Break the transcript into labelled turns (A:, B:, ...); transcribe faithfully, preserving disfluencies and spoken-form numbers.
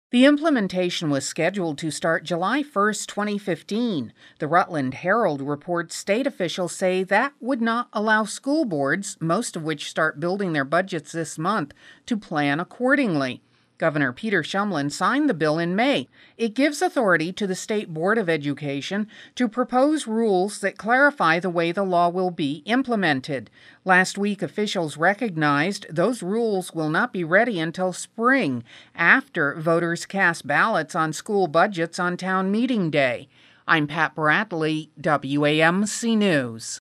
A: The implementation was scheduled to start July first, twenty fifteen. The Rutland Herald reports state officials say that would not allow school boards, most of which start building their budgets this month, to plan accordingly. Governor Peter Shumlin signed the bill in May. It gives authority to the State Board of Education to propose rules that clarify the way the law will be implemented. Last week, officials recognized those rules will not be ready until spring, after voters cast ballots on school budgets on town meeting day. I'm Pat Bradley, W A M C News.